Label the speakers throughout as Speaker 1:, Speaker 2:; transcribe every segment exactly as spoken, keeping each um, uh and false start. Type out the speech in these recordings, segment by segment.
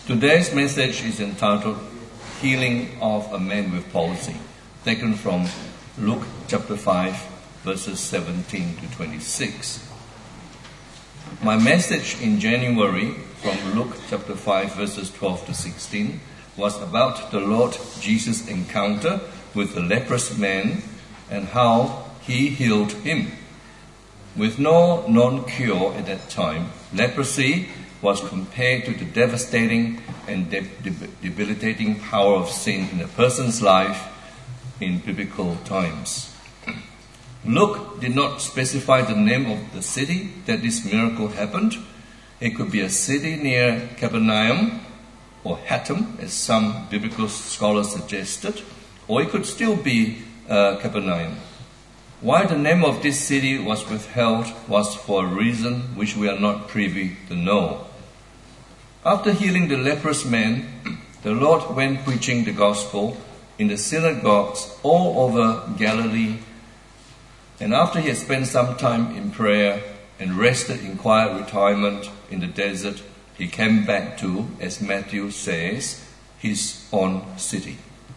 Speaker 1: Today's message is entitled Healing of a Man with Palsy, taken from Luke chapter five, verses seventeen to twenty-six. My message in January from Luke chapter five, verses twelve to sixteen was about the Lord Jesus' encounter with the leprous man and how he healed him. With no known cure at that time, leprosy was compared to the devastating and de- de- debilitating power of sin in a person's life in biblical times. Luke did not specify the name of the city that this miracle happened. It could be a city near Capernaum or Hattem, as some biblical scholars suggested, or it could still be uh, Capernaum. Why the name of this city was withheld was for a reason which we are not privy to know. After healing the leprous man, the Lord went preaching the gospel in the synagogues all over Galilee. And after he had spent some time in prayer and rested in quiet retirement in the desert, he came back to, as Matthew says, his own city.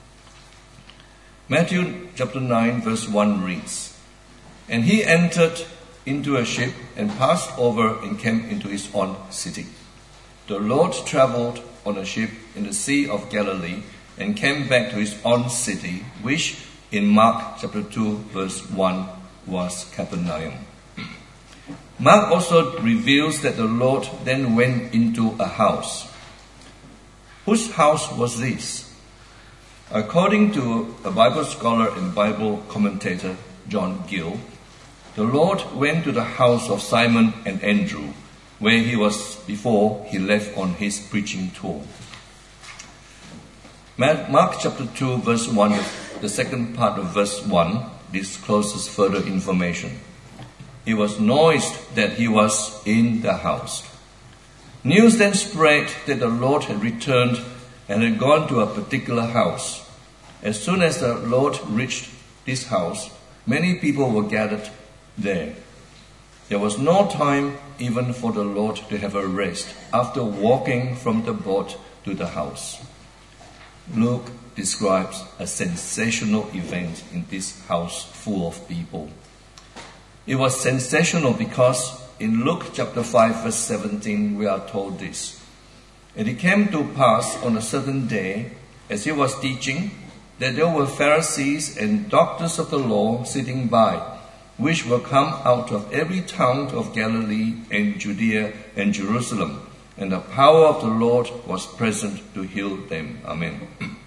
Speaker 1: Matthew chapter nine verse one reads, "And he entered into a ship and passed over and came into his own city. The Lord travelled on a ship in the Sea of Galilee and came back to his own city, which in Mark chapter two verse one was Capernaum." Mark also reveals that the Lord then went into a house. Whose house was this? According to a Bible scholar and Bible commentator, John Gill, the Lord went to the house of Simon and Andrew, where he was before he left on his preaching tour. Mark chapter two verse one, the second part of verse one, discloses further information. It was noised that he was in the house. News then spread that the Lord had returned and had gone to a particular house. As soon as the Lord reached this house, many people were gathered there. There was no time even for the Lord to have a rest after walking from the boat to the house. Luke describes a sensational event in this house full of people. It was sensational because in Luke chapter five verse seventeen we are told this. "And it came to pass on a certain day, as he was teaching, that there were Pharisees and doctors of the law sitting by, which were come out of every town of Galilee and Judea and Jerusalem, and the power of the Lord was present to heal them." Amen.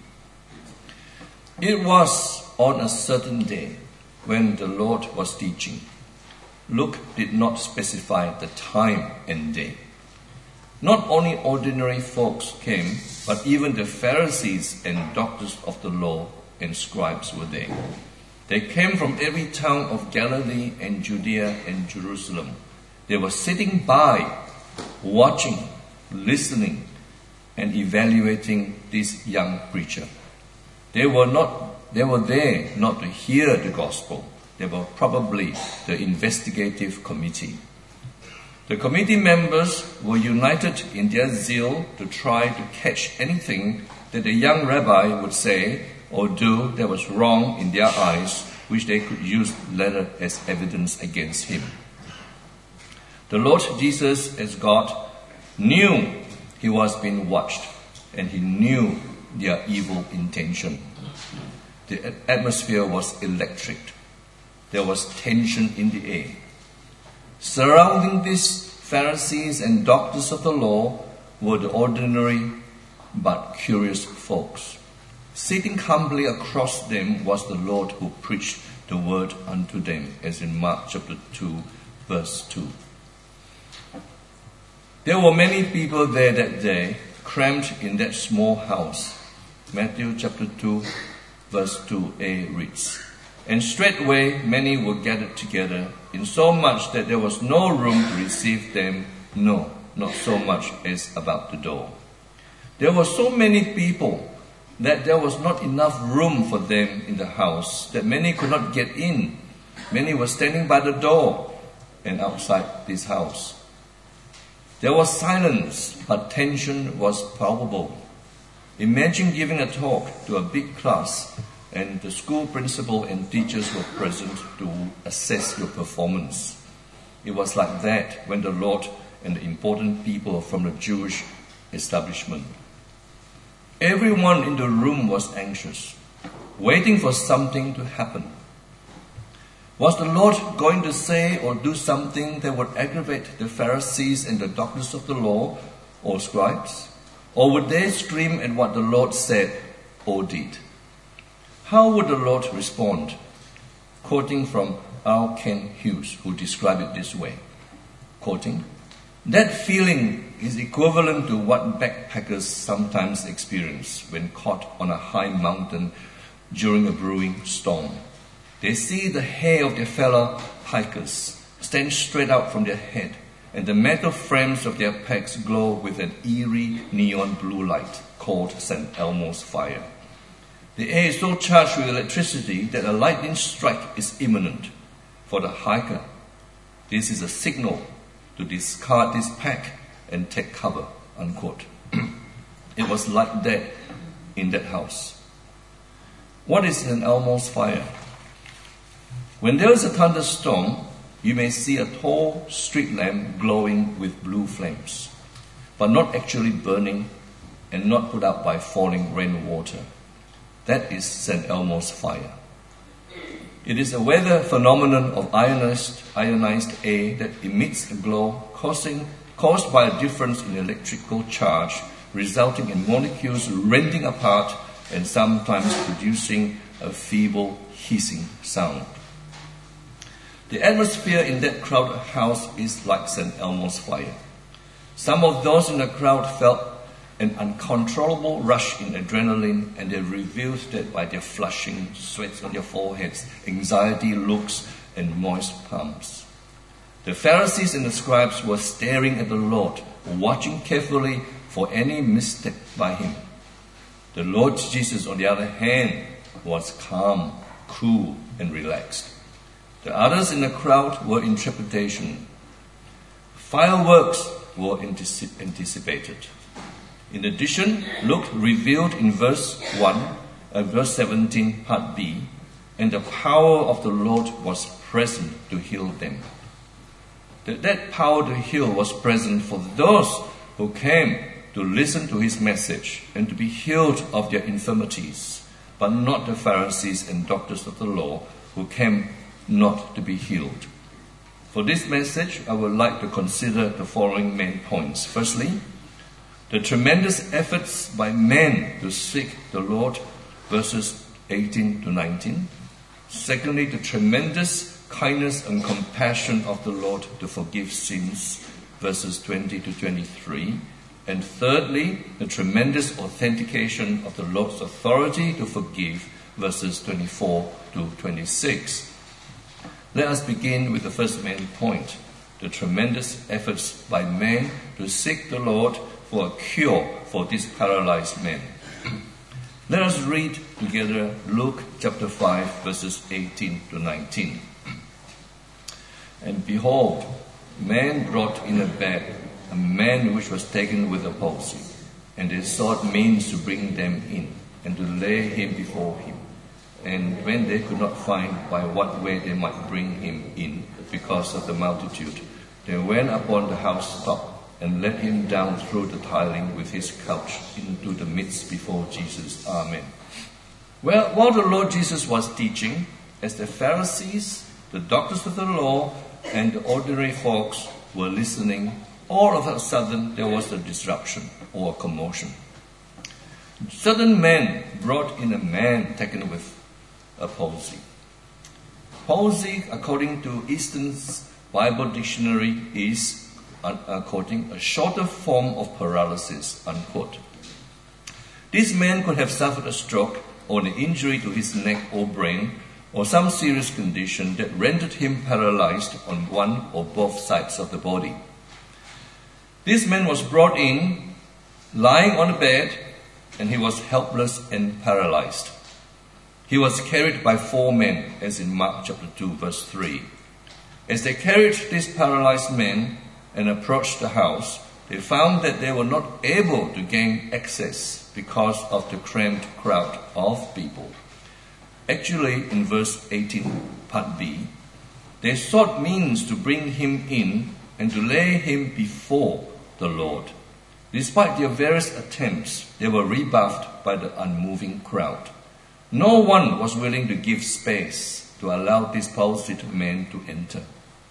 Speaker 1: It was on a certain day when the Lord was teaching. Luke did not specify the time and day. Not only ordinary folks came, but even the Pharisees and doctors of the law and scribes were there. They came from every town of Galilee and Judea and Jerusalem. They were sitting by, watching, listening, and evaluating this young preacher. They were not, they were there not to hear the gospel. They were probably the investigative committee. The committee members were united in their zeal to try to catch anything that the young rabbi would say or do that was wrong in their eyes, which they could use later as evidence against him. The Lord Jesus, as God, knew he was being watched, and he knew their evil intention. The atmosphere was electric. There was tension in the air. Surrounding these Pharisees and doctors of the law were the ordinary but curious folks. Sitting humbly across them was the Lord who preached the word unto them, as in Mark chapter two, verse two. There were many people there that day, crammed in that small house. Matthew chapter two, verse two a reads, "And straightway many were gathered together, in so much that there was no room to receive them, no, not so much as about the door." There were so many people that there was not enough room for them in the house, that many could not get in. Many were standing by the door and outside this house. There was silence, but tension was palpable. Imagine giving a talk to a big class and the school principal and teachers were present to assess your performance. It was like that when the Lord and the important people from the Jewish establishment. Everyone in the room was anxious, waiting for something to happen. Was the Lord going to say or do something that would aggravate the Pharisees and the doctors of the law or scribes? Or would they scream at what the Lord said or did? How would the Lord respond? Quoting from R. Kent Hughes, who described it this way, quoting, "That feeling is equivalent to what backpackers sometimes experience when caught on a high mountain during a brewing storm. They see the hair of their fellow hikers stand straight out from their head, and the metal frames of their packs glow with an eerie neon blue light called Saint Elmo's fire. The air is so charged with electricity that a lightning strike is imminent. For the hiker, this is a signal to discard this pack and take cover," unquote. It was like that in that house. What is Saint Elmo's fire? When there is a thunderstorm, you may see a tall street lamp glowing with blue flames, but not actually burning and not put out by falling rainwater. That is Saint Elmo's fire. It is a weather phenomenon of ionized, ionized air that emits a glow causing, caused by a difference in electrical charge, resulting in molecules rending apart and sometimes producing a feeble hissing sound. The atmosphere in that crowded house is like Saint Elmo's fire. Some of those in the crowd felt an uncontrollable rush in adrenaline, and they revealed that by their flushing, sweats on their foreheads, anxiety looks, and moist palms. The Pharisees and the scribes were staring at the Lord, watching carefully for any misstep by him. The Lord Jesus, on the other hand, was calm, cool, and relaxed. The others in the crowd were in trepidation. Fireworks were antici- anticipated. In addition, Luke revealed in verse one, uh, verse seventeen, part B, and the power of the Lord was present to heal them. That, that power to heal was present for those who came to listen to his message and to be healed of their infirmities, but not the Pharisees and doctors of the law who came not to be healed. For this message, I would like to consider the following main points. Firstly, the tremendous efforts by men to seek the Lord, verses eighteen to nineteen. Secondly, the tremendous kindness and compassion of the Lord to forgive sins, verses twenty to twenty-three. And thirdly, the tremendous authentication of the Lord's authority to forgive, verses twenty-four to twenty-six. Let us begin with the first main point, the tremendous efforts by men to seek the Lord for a cure for this paralyzed man. Let us read together Luke chapter five, verses eighteen to nineteen. "And behold, men brought in a bed a man which was taken with a palsy, and they sought means to bring them in, and to lay him before him. And when they could not find by what way they might bring him in, because of the multitude, they went upon the housetop, and let him down through the tiling with his couch into the midst before Jesus." Amen. Well, while the Lord Jesus was teaching, as the Pharisees, the doctors of the law, and the ordinary folks were listening, all of a sudden there was a disruption or a commotion. Certain men brought in a man taken with a palsy. Palsy, according to Easton's Bible Dictionary, is Uh, quoting, a shorter form of paralysis, unquote. This man could have suffered a stroke or an injury to his neck or brain, or some serious condition that rendered him paralyzed on one or both sides of the body. This man was brought in, lying on a bed, and he was helpless and paralyzed. He was carried by four men, as in Mark chapter two, verse three. As they carried this paralyzed man and approached the house, they found that they were not able to gain access because of the cramped crowd of people. Actually, in verse eighteen, part B, they sought means to bring him in and to lay him before the Lord. Despite their various attempts, they were rebuffed by the unmoving crowd. No one was willing to give space to allow this palsied man to enter.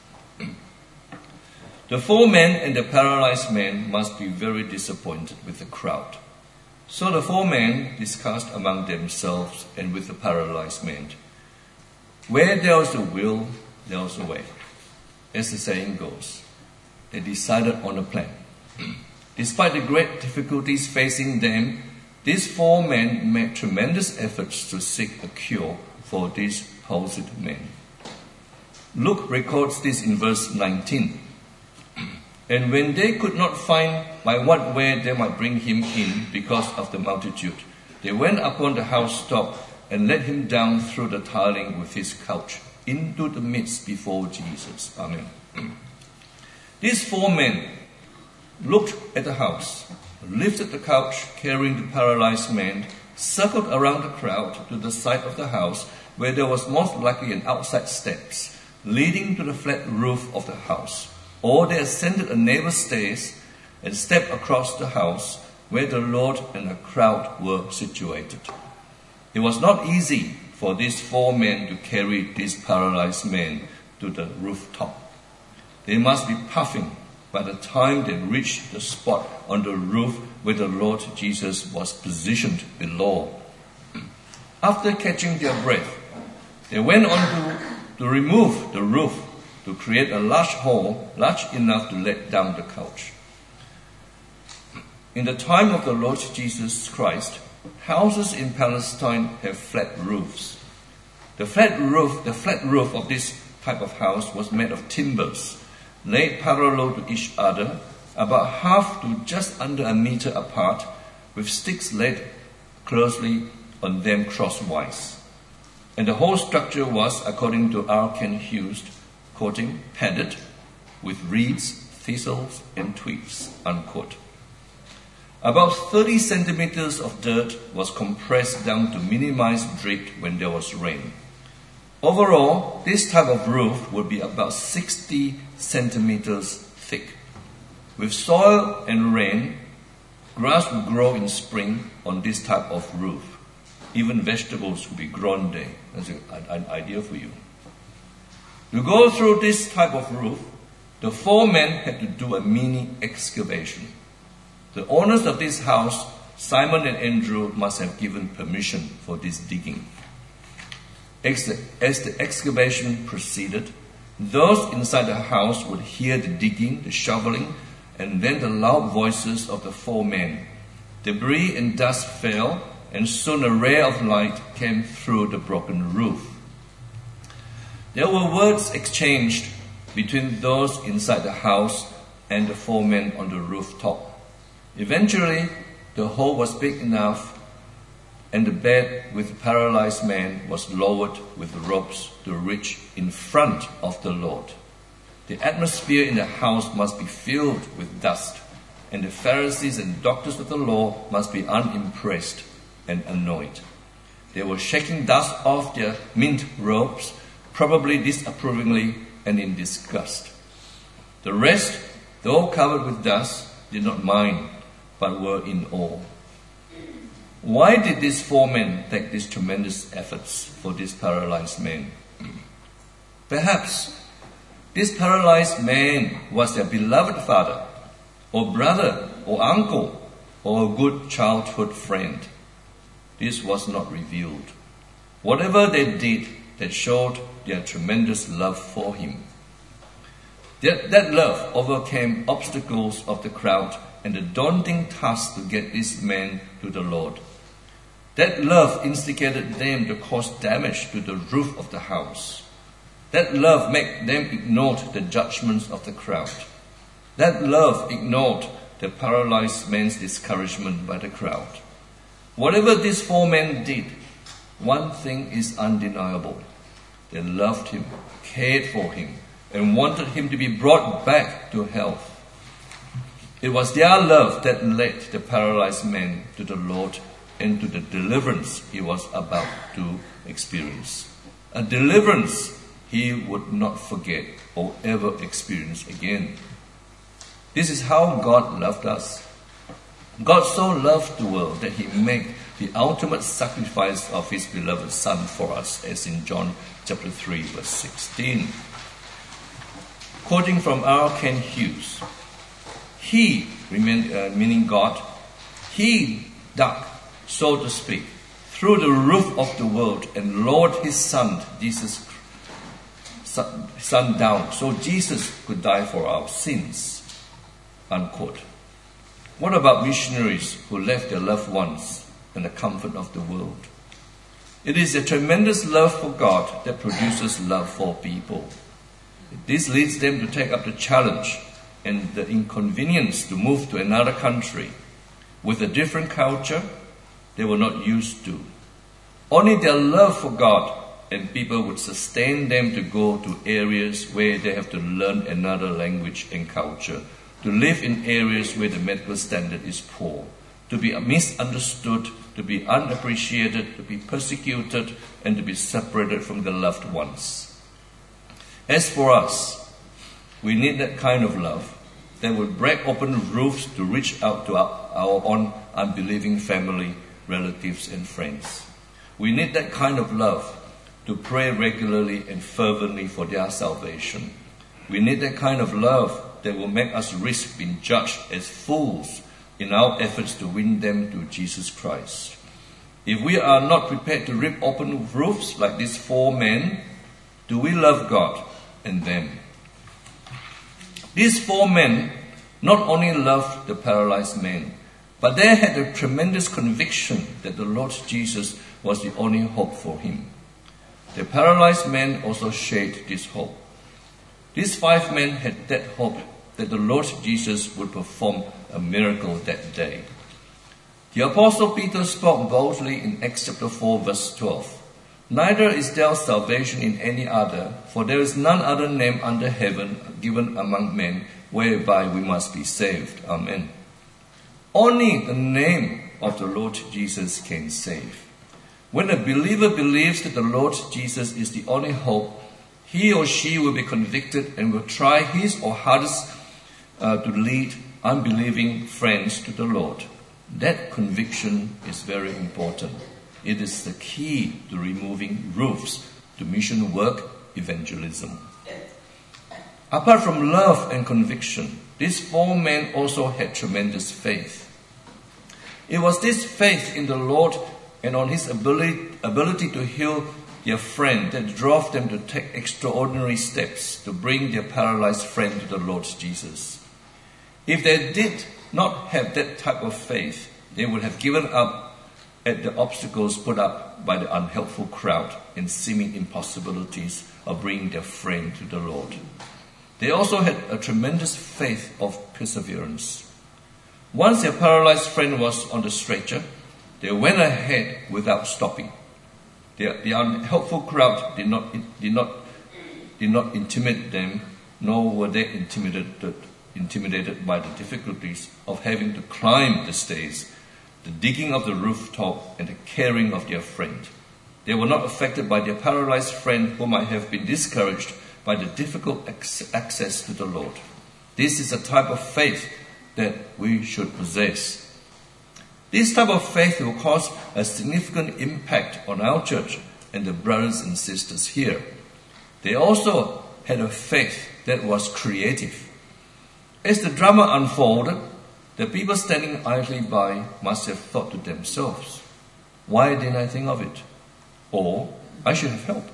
Speaker 1: The four men and the paralyzed man must be very disappointed with the crowd. So the four men discussed among themselves and with the paralyzed man. Where there is a will, there is a way. As the saying goes, they decided on a plan. Despite the great difficulties facing them, these four men made tremendous efforts to seek a cure for this palsied man. Luke records this in verse nineteen. And when they could not find by what way they might bring him in because of the multitude, they went upon the housetop and let him down through the tiling with his couch into the midst before Jesus. Amen. These four men looked at the house, lifted the couch carrying the paralyzed man, circled around the crowd to the side of the house where there was most likely an outside steps leading to the flat roof of the house. Or they ascended a neighbor's stairs and stepped across the house where the Lord and the crowd were situated. It was not easy for these four men to carry this paralyzed man to the rooftop. They must be puffing by the time they reached the spot on the roof where the Lord Jesus was positioned below. After catching their breath, they went on to, to remove the roof to create a large hole, large enough to let down the couch. In the time of the Lord Jesus Christ, houses in Palestine have flat roofs. The flat roof, the flat roof of this type of house was made of timbers, laid parallel to each other, about half to just under a meter apart, with sticks laid closely on them crosswise. And the whole structure was, according to R. Kent Hughes, quoting, padded with reeds, thistles, and twigs, unquote. About thirty centimeters of dirt was compressed down to minimize drift when there was rain. Overall, this type of roof would be about sixty centimeters thick. With soil and rain, grass would grow in spring on this type of roof. Even vegetables would be grown there. That's an idea for you. To go through this type of roof, the four men had to do a mini excavation. The owners of this house, Simon and Andrew, must have given permission for this digging. As the, as the excavation proceeded, those inside the house would hear the digging, the shoveling, and then the loud voices of the four men. Debris and dust fell, and soon a ray of light came through the broken roof. There were words exchanged between those inside the house and the four men on the rooftop. Eventually, the hole was big enough and the bed with the paralyzed man was lowered with ropes to reach in front of the Lord. The atmosphere in the house must be filled with dust, and the Pharisees and doctors of the law must be unimpressed and annoyed. They were shaking dust off their mint robes, probably disapprovingly and in disgust. The rest, though covered with dust, did not mind, but were in awe. Why did these four men take these tremendous efforts for this paralyzed man? Perhaps this paralyzed man was their beloved father, or brother, or uncle, or a good childhood friend. This was not revealed. Whatever they did, that showed their tremendous love for him. That, that love overcame obstacles of the crowd and the daunting task to get this man to the Lord. That love instigated them to cause damage to the roof of the house. That love made them ignore the judgments of the crowd. That love ignored the paralyzed man's discouragement by the crowd. Whatever these four men did, one thing is undeniable. They loved him, cared for him, and wanted him to be brought back to health. It was their love that led the paralyzed man to the Lord and to the deliverance he was about to experience. A deliverance he would not forget or ever experience again. This is how God loved us. God so loved the world that he made the ultimate sacrifice of his beloved Son for us, as in John chapter three, verse sixteen. Quoting from R. Kent Hughes, he, meaning God, he dug, so to speak, through the roof of the world and lowered his Son, Jesus, Son down, so Jesus could die for our sins. Unquote. What about missionaries who left their loved ones and the comfort of the world? It is a tremendous love for God that produces love for people. This leads them to take up the challenge and the inconvenience to move to another country with a different culture they were not used to. Only their love for God and people would sustain them to go to areas where they have to learn another language and culture, to live in areas where the medical standard is poor, to be misunderstood, to be unappreciated, to be persecuted, and to be separated from the loved ones. As for us, we need that kind of love that will break open roofs to reach out to our, our own unbelieving family, relatives, and friends. We need that kind of love to pray regularly and fervently for their salvation. We need that kind of love that will make us risk being judged as fools in our efforts to win them to Jesus Christ. If we are not prepared to rip open roofs like these four men, do we love God and them? These four men not only loved the paralyzed man, but they had a tremendous conviction that the Lord Jesus was the only hope for him. The paralyzed man also shared this hope. These five men had that hope that the Lord Jesus would perform a miracle that day. The Apostle Peter spoke boldly in Acts chapter four, verse twelve. Neither is there salvation in any other, for there is none other name under heaven given among men whereby we must be saved. Amen. Only the name of the Lord Jesus can save. When a believer believes that the Lord Jesus is the only hope, he or she will be convicted and will try his or hardest uh, to lead unbelieving friends to the Lord. That conviction is very important. It is the key to removing roofs to mission work, evangelism. Apart from love and conviction, these four men also had tremendous faith. It was this faith in the Lord and on his ability, ability to heal their friend that drove them to take extraordinary steps to bring their paralyzed friend to the Lord Jesus. If they did not have that type of faith, they would have given up at the obstacles put up by the unhelpful crowd and seeming impossibilities of bringing their friend to the Lord. They also had a tremendous faith of perseverance. Once their paralyzed friend was on the stretcher, they went ahead without stopping. The, the unhelpful crowd did not, did, not, did not intimidate them, nor were they intimidated, intimidated by the difficulties of having to climb the stairs, the digging of the rooftop, and the carrying of their friend. They were not affected by their paralyzed friend who might have been discouraged by the difficult access to the Lord. This is a type of faith that we should possess. This type of faith will cause a significant impact on our church and the brothers and sisters here. They also had a faith that was creative. As the drama unfolded, the people standing idly by must have thought to themselves, why didn't I think of it? Or, I should have helped.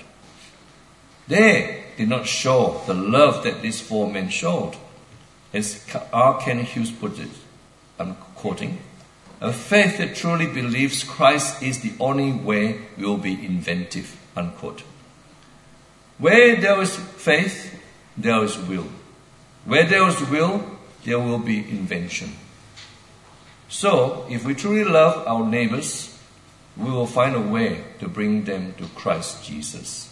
Speaker 1: They did not show the love that these four men showed. As R. Kent Hughes put it, I'm quoting, a faith that truly believes Christ is the only way will be inventive, unquote. Where there is faith, there is will. Where there is will, there will be invention. So, if we truly love our neighbors, we will find a way to bring them to Christ Jesus.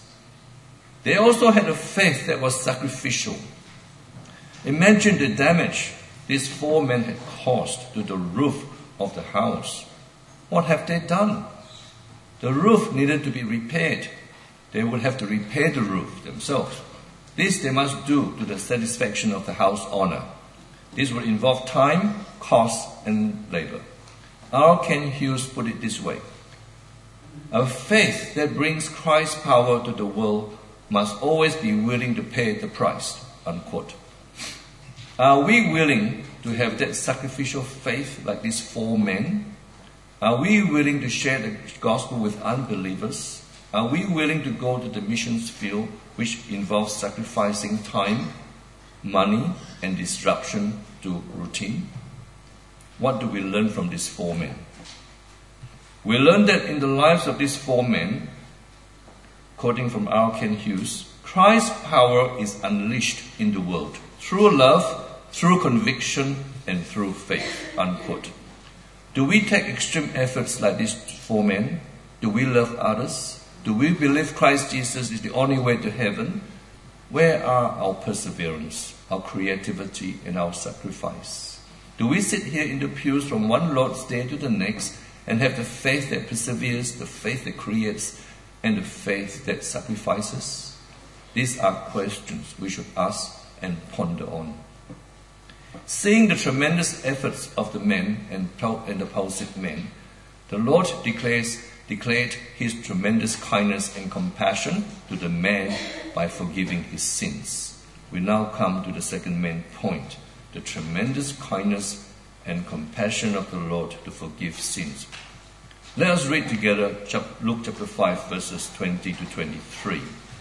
Speaker 1: They also had a faith that was sacrificial. Imagine the damage these four men had caused to the roof of the house. What have they done? The roof needed to be repaired. They would have to repair the roof themselves. This they must do to the satisfaction of the house owner. This would involve time, cost, and labor. R. Kent Hughes put it this way: a faith that brings Christ's power to the world must always be willing to pay the price. Unquote. Are we willing to have that sacrificial faith like these four men? Are we willing to share the gospel with unbelievers? Are we willing to go to the missions field, which involves sacrificing time, money, and disruption to routine? What do we learn from these four men? We learn that in the lives of these four men, quoting from R. Kent Hughes, Christ's power is unleashed in the world through love, through conviction, and through faith. Unquote. Do we take extreme efforts like these four men? Do we love others? Do we believe Christ Jesus is the only way to heaven? Where are our perseverance, our creativity, and our sacrifice? Do we sit here in the pews from one Lord's Day to the next and have the faith that perseveres, the faith that creates, and the faith that sacrifices? These are questions we should ask and ponder on. Seeing the tremendous efforts of the men and, and the palsied men, the Lord declares, declared his tremendous kindness and compassion to the man by forgiving his sins. We now come to the second main point, the tremendous kindness and compassion of the Lord to forgive sins. Let us read together Luke chapter five, verses twenty to twenty-three.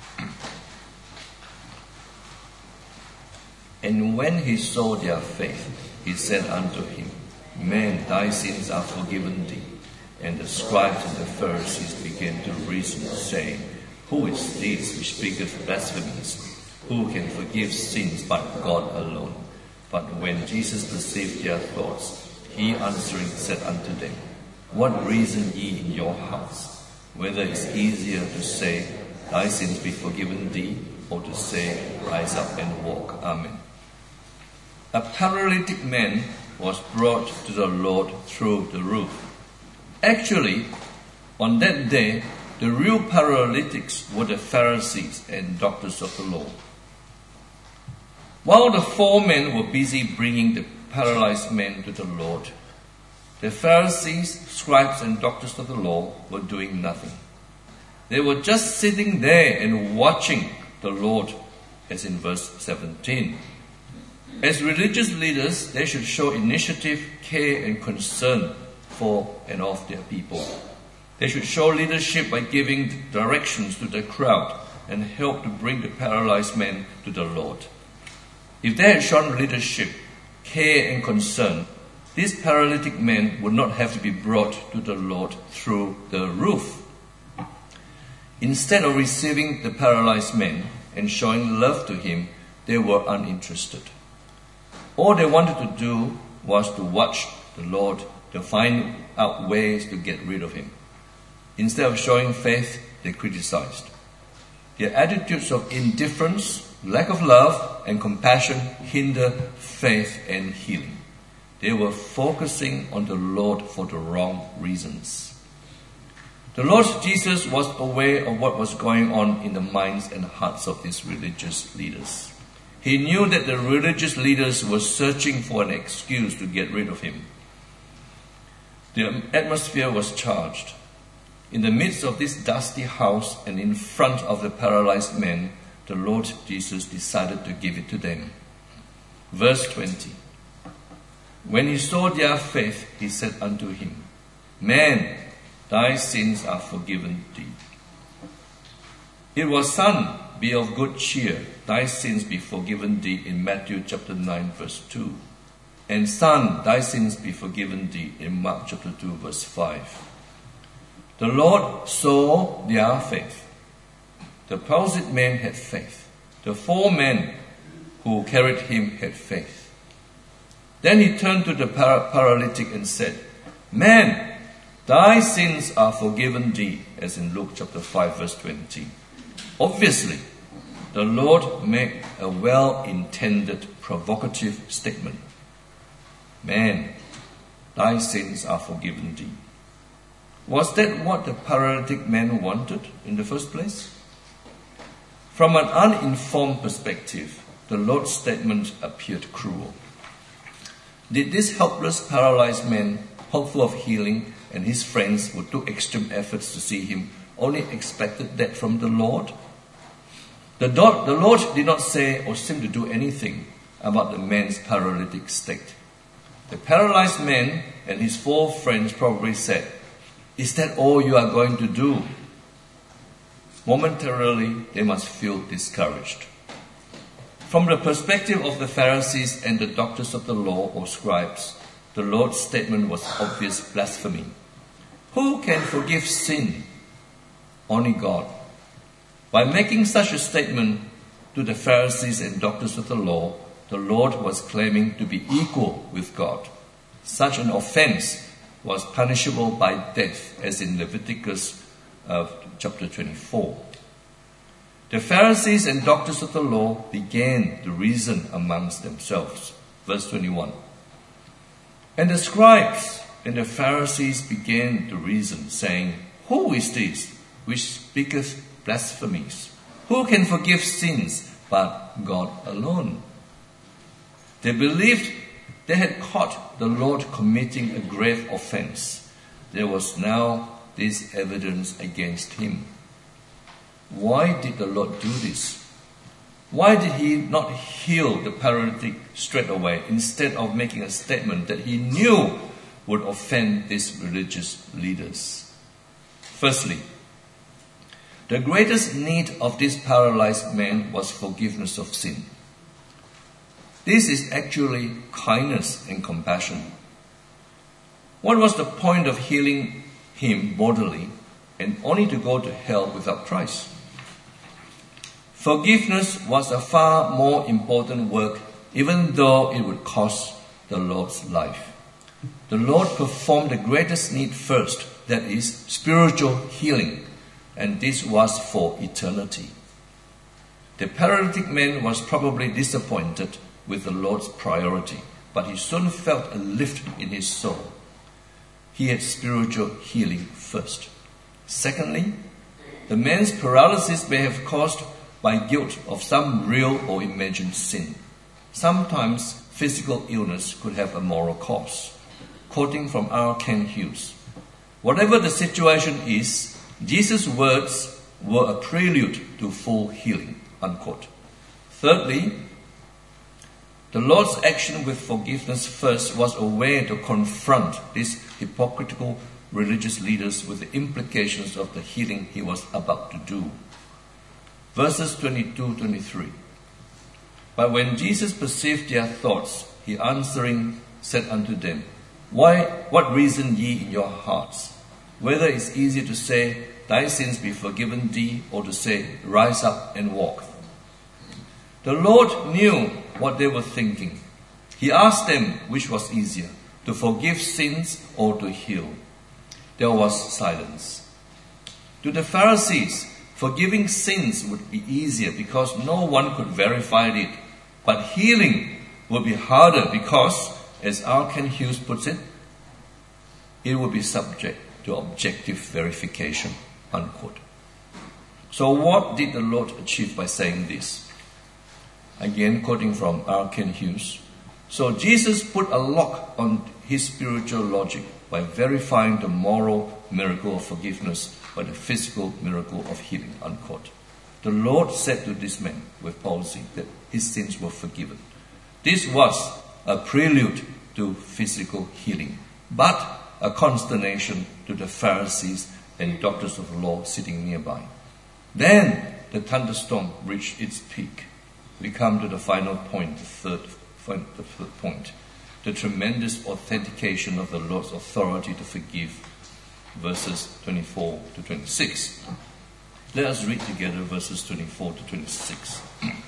Speaker 1: And when he saw their faith, he said unto him, Man, thy sins are forgiven thee. And the scribes and the Pharisees began to reason, saying, Who is this which speaketh blasphemies? Who can forgive sins but God alone? But when Jesus perceived their thoughts, he answering said unto them, What reason ye in your hearts? Whether it is easier to say, Thy sins be forgiven thee, or to say, Rise up and walk. Amen. A paralytic man was brought to the Lord through the roof. Actually, on that day, the real paralytics were the Pharisees and doctors of the law. While the four men were busy bringing the paralyzed man to the Lord, the Pharisees, scribes, and doctors of the law were doing nothing. They were just sitting there and watching the Lord, as in verse seventeen. As religious leaders, they should show initiative, care, and concern for and of their people. They should show leadership by giving directions to the crowd and help to bring the paralyzed man to the Lord. If they had shown leadership, care, and concern, this paralytic man would not have to be brought to the Lord through the roof. Instead of receiving the paralyzed man and showing love to him, they were uninterested. All they wanted to do was to watch the Lord, to find out ways to get rid of him. Instead of showing faith, they criticized. Their attitudes of indifference, lack of love, and compassion hinder faith and healing. They were focusing on the Lord for the wrong reasons. The Lord Jesus was aware of what was going on in the minds and hearts of these religious leaders. He knew that the religious leaders were searching for an excuse to get rid of him. The atmosphere was charged. In the midst of this dusty house and in front of the paralyzed man, the Lord Jesus decided to give it to them. Verse twenty. When he saw their faith, he said unto him, Man, thy sins are forgiven thee. It was, Son, be of good cheer, thy sins be forgiven thee, in Matthew chapter nine, verse two. And Son, thy sins be forgiven thee, in Mark chapter two, verse five. The Lord saw their faith. The palsied man had faith. The four men who carried him had faith. Then he turned to the para- paralytic and said, Man, thy sins are forgiven thee, as in Luke chapter five, verse twenty. Obviously, the Lord made a well-intended, provocative statement. Man, thy sins are forgiven thee. Was that what the paralytic man wanted in the first place? From an uninformed perspective, the Lord's statement appeared cruel. Did this helpless, paralyzed man, hopeful of healing, and his friends who took extreme efforts to see him, only expected that from the Lord? The Lord did not say or seem to do anything about the man's paralytic state. The paralyzed man and his four friends probably said, "Is that all you are going to do?" Momentarily, they must feel discouraged. From the perspective of the Pharisees and the doctors of the law or scribes, the Lord's statement was obvious blasphemy. Who can forgive sin? Only God. By making such a statement to the Pharisees and doctors of the law, the Lord was claiming to be equal with God. Such an offense was punishable by death, as in Leviticus uh, chapter twenty-four. The Pharisees and doctors of the law began to reason amongst themselves. Verse twenty-one. And the scribes and the Pharisees began to reason, saying, "Who is this which speaketh blasphemies? Who can forgive sins but God alone?" They believed they had caught the Lord committing a grave offense. There was now this evidence against him. Why did the Lord do this? Why did he not heal the paralytic straight away instead of making a statement that he knew would offend these religious leaders? Firstly, the greatest need of this paralyzed man was forgiveness of sin. This is actually kindness and compassion. What was the point of healing him bodily and only to go to hell without Christ? Forgiveness was a far more important work, even though it would cost the Lord's life. The Lord performed the greatest need first, that is, spiritual healing, and this was for eternity. The paralytic man was probably disappointed with the Lord's priority, but he soon felt a lift in his soul. He had spiritual healing first. Secondly, the man's paralysis may have caused by guilt of some real or imagined sin. Sometimes physical illness could have a moral cause. Quoting from R. Kent Hughes, "Whatever the situation is, Jesus' words were a prelude to full healing." Unquote. Thirdly, the Lord's action with forgiveness first was a way to confront these hypocritical religious leaders with the implications of the healing he was about to do. Verses twenty-two to twenty-three. But when Jesus perceived their thoughts, he answering said unto them, Why, what reason ye in your hearts? Whether it's easier to say, Thy sins be forgiven thee, or to say, Rise up and walk. The Lord knew what they were thinking. He asked them which was easier, to forgive sins or to heal. There was silence. To the Pharisees, forgiving sins would be easier because no one could verify it. But healing would be harder because, as R. Kent Hughes puts it, it would be subject to objective verification. Unquote. So what did the Lord achieve by saying this? Again, quoting from R. Kent Hughes. So Jesus put a lock on his spiritual logic by verifying the moral miracle of forgiveness by the physical miracle of healing. Unquote. The Lord said to this man with palsy that his sins were forgiven. This was a prelude to physical healing, but a consternation to the Pharisees and doctors of the law sitting nearby. Then the thunderstorm reached its peak. We come to the final point, the third, the third point, the tremendous authentication of the Lord's authority to forgive. Verses twenty-four to twenty-six. Let us read together verses twenty-four to twenty-six.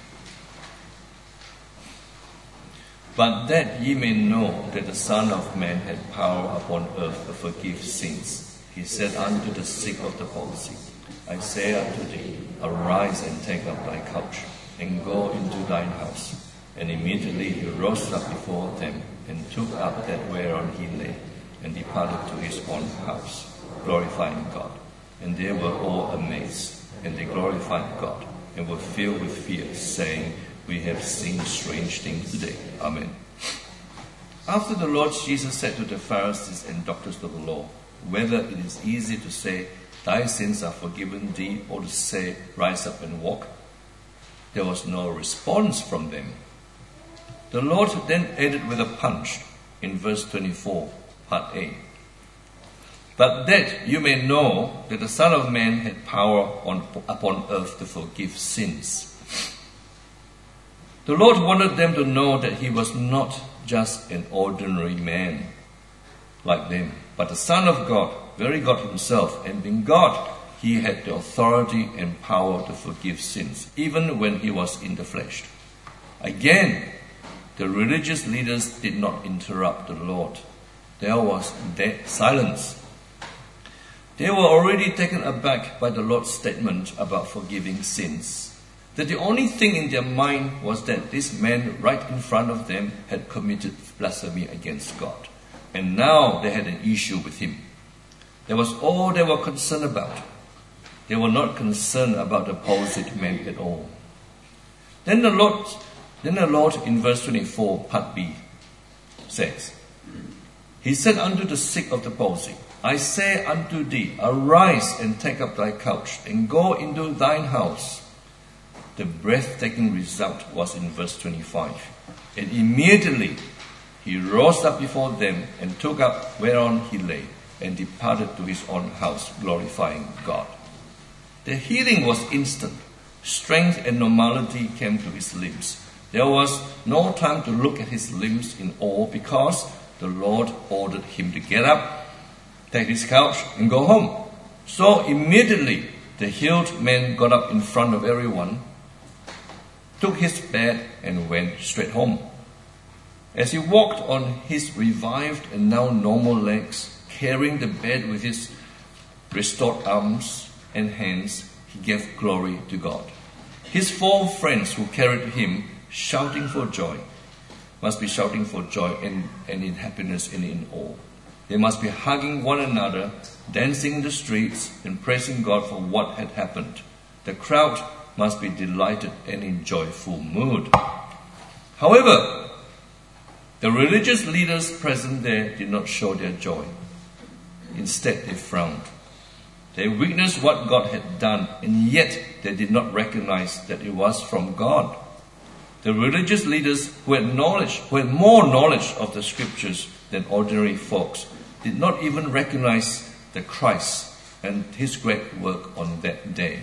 Speaker 1: But that ye may know that the Son of Man had power upon earth to forgive sins, he said unto the sick of the palsy, I say unto thee, arise and take up thy couch, and go into thine house. And immediately he rose up before them, and took up that whereon he lay, and departed to his own house, glorifying God. And they were all amazed, and they glorified God, and were filled with fear, saying, We have seen strange things today. Amen. After the Lord Jesus said to the Pharisees and doctors of the law, whether it is easy to say, Thy sins are forgiven thee, or to say, Rise up and walk, there was no response from them. The Lord then added with a punch in verse twenty-four, part A. But that you may know that the Son of Man had power on, upon earth to forgive sins. The Lord wanted them to know that he was not just an ordinary man like them, but the Son of God, very God himself, and being God, he had the authority and power to forgive sins, even when he was in the flesh. Again, the religious leaders did not interrupt the Lord. There was dead silence. They were already taken aback by the Lord's statement about forgiving sins, that the only thing in their mind was that this man right in front of them had committed blasphemy against God, and now they had an issue with him. That was all they were concerned about. They were not concerned about the opposite man at all. Then the Lord, then the Lord in verse twenty-four, part B, says, He said unto the sick of the palsy, I say unto thee, arise and take up thy couch, and go into thine house. The breathtaking result was in verse twenty-five. And immediately he rose up before them, and took up whereon he lay, and departed to his own house, glorifying God. The healing was instant. Strength and normality came to his limbs. There was no time to look at his limbs in awe, because the Lord ordered him to get up, take his couch, and go home. So immediately the healed man got up in front of everyone, took his bed, and went straight home. As he walked on his revived and now normal legs, carrying the bed with his restored arms and hands, he gave glory to God. His four friends who carried him, shouting for joy, must be shouting for joy and, and in happiness and in awe. They must be hugging one another, dancing in the streets, and praising God for what had happened. The crowd must be delighted and in joyful mood. However, the religious leaders present there did not show their joy. Instead, they frowned. They witnessed what God had done, and yet they did not recognize that it was from God. The religious leaders who had knowledge, who had more knowledge of the scriptures than ordinary folks, did not even recognize the Christ and his great work on that day.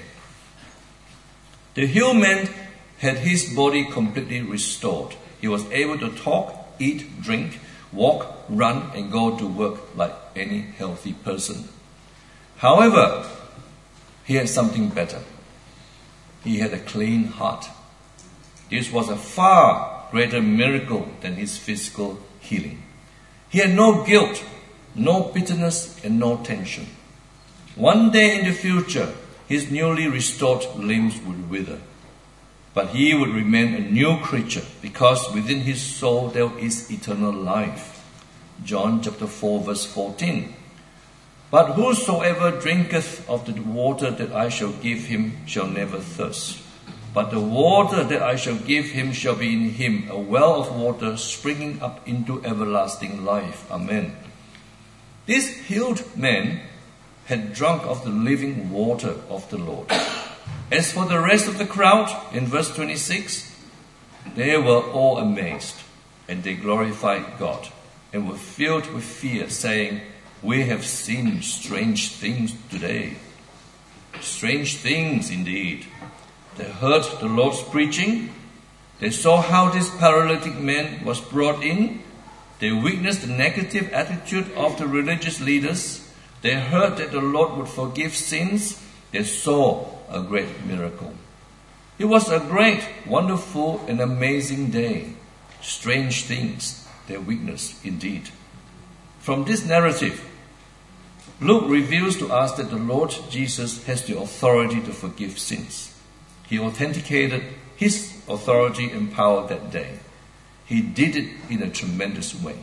Speaker 1: The healed man had his body completely restored. He was able to talk, eat, drink, walk, run, and go to work like any healthy person. However, he had something better. He had a clean heart. This was a far greater miracle than his physical healing. He had no guilt, no bitterness, and no tension. One day in the future, his newly restored limbs would wither, but he would remain a new creature, because within his soul there is eternal life. John chapter four verse fourteen. But whosoever drinketh of the water that I shall give him shall never thirst. But the water that I shall give him shall be in him a well of water springing up into everlasting life. Amen. This healed man had drunk of the living water of the Lord. As for the rest of the crowd, in verse twenty-six, they were all amazed, and they glorified God, and were filled with fear, saying, We have seen strange things today. Strange things indeed. They heard the Lord's preaching. They saw how this paralytic man was brought in. They witnessed the negative attitude of the religious leaders. They heard that the Lord would forgive sins. They saw a great miracle. It was a great, wonderful, and amazing day. Strange things they witnessed indeed. From this narrative, Luke reveals to us that the Lord Jesus has the authority to forgive sins. He authenticated his authority and power that day. He did it in a tremendous way.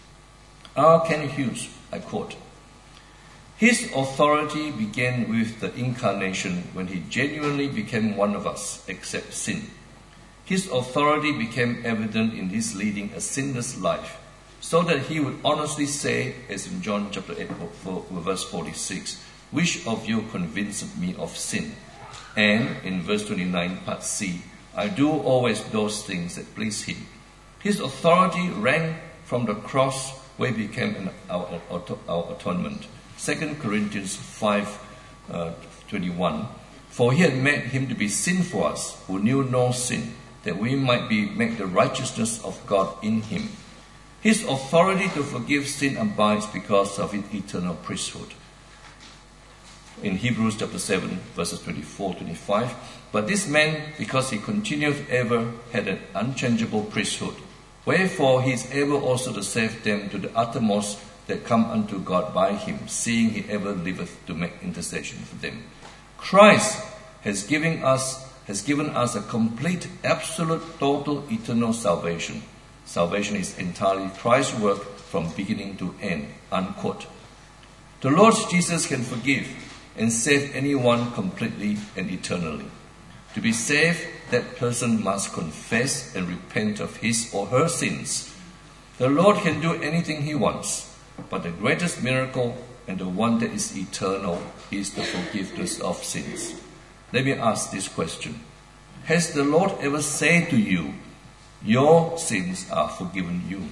Speaker 1: R. Kent Hughes, I quote, "His authority began with the incarnation when he genuinely became one of us, except sin. His authority became evident in his leading a sinless life, so that he would honestly say, as in John chapter eight, verse forty-six, 'Which of you convinced me of sin?' And in verse twenty-nine, part C, 'I do always those things that please him.' His authority rang from the cross where he became an, our, our atonement. Second Corinthians five, twenty-one, 'For he had made him to be sin for us, who knew no sin, that we might be made the righteousness of God in him.' His authority to forgive sin abides because of his eternal priesthood. In Hebrews chapter seven, verses twenty-four to twenty-five, 'But this man, because he continued ever, had an unchangeable priesthood. Wherefore he is able also to save them to the uttermost that come unto God by him, seeing he ever liveth to make intercession for them.' Christ has given us has given us a complete, absolute, total, eternal salvation. Salvation is entirely Christ's work from beginning to end." Unquote. The Lord Jesus can forgive and save anyone completely and eternally. To be saved, that person must confess and repent of his or her sins. The Lord can do anything he wants, but the greatest miracle and the one that is eternal is the forgiveness of sins. Let me ask this question. Has the Lord ever said to you, "Your sins are forgiven you"?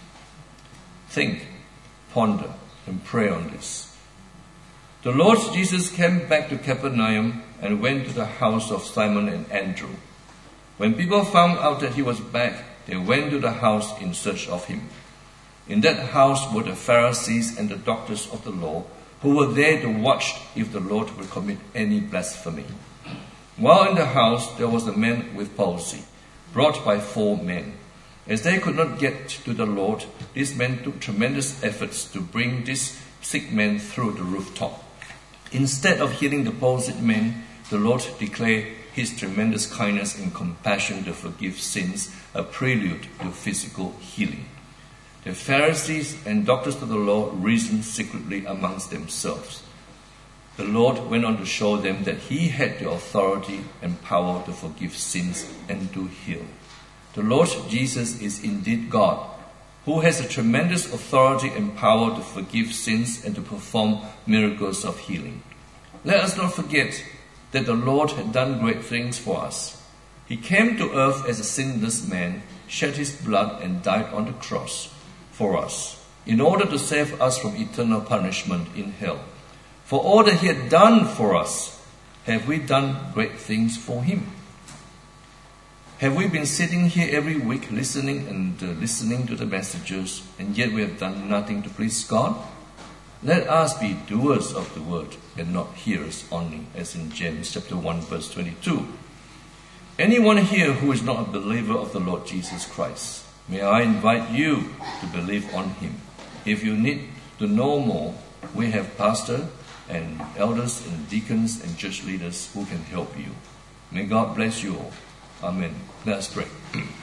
Speaker 1: Think, ponder, and pray on this. The Lord Jesus came back to Capernaum and went to the house of Simon and Andrew. When people found out that he was back, they went to the house in search of him. In that house were the Pharisees and the doctors of the law, who were there to watch if the Lord would commit any blasphemy. While in the house there was a man with palsy, brought by four men. As they could not get to the Lord, these men took tremendous efforts to bring this sick man through the rooftop. Instead of healing the palsied man, the Lord declared his tremendous kindness and compassion to forgive sins, a prelude to physical healing. The Pharisees and doctors of the law reasoned secretly amongst themselves. The Lord went on to show them that he had the authority and power to forgive sins and to heal. The Lord Jesus is indeed God, who has a tremendous authority and power to forgive sins and to perform miracles of healing. Let us not forget that the Lord had done great things for us. He came to earth as a sinless man, shed his blood and died on the cross for us, in order to save us from eternal punishment in hell. For all that he had done for us, have we done great things for him? Have we been sitting here every week listening and uh, listening to the messages, and yet we have done nothing to please God? Let us be doers of the word and not hearers only, as in James chapter one, verse twenty-two. Anyone here who is not a believer of the Lord Jesus Christ, may I invite you to believe on him. If you need to know more, we have pastor and elders and deacons and church leaders who can help you. May God bless you all. Amen. Let us pray.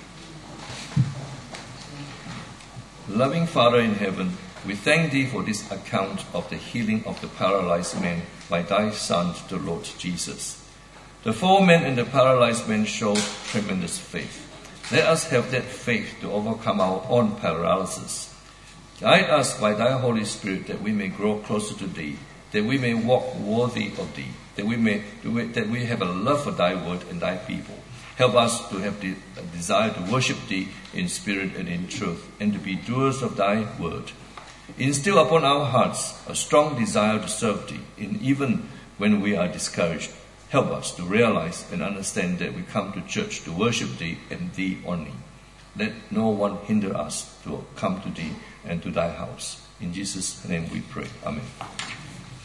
Speaker 1: Loving Father in heaven, we thank thee for this account of the healing of the paralyzed man by thy Son, the Lord Jesus. The four men and the paralyzed man showed tremendous faith. Let us have that faith to overcome our own paralysis. Guide us by thy Holy Spirit that we may grow closer to thee, that we may walk worthy of thee, that we may that we have a love for thy word and thy people. Help us to have the desire to worship thee in spirit and in truth, and to be doers of thy word. Instill upon our hearts a strong desire to serve thee, in even when we are discouraged. Help us to realize and understand that we come to church to worship thee and thee only. Let no one hinder us to come to thee and to thy house. In Jesus' name we pray. Amen.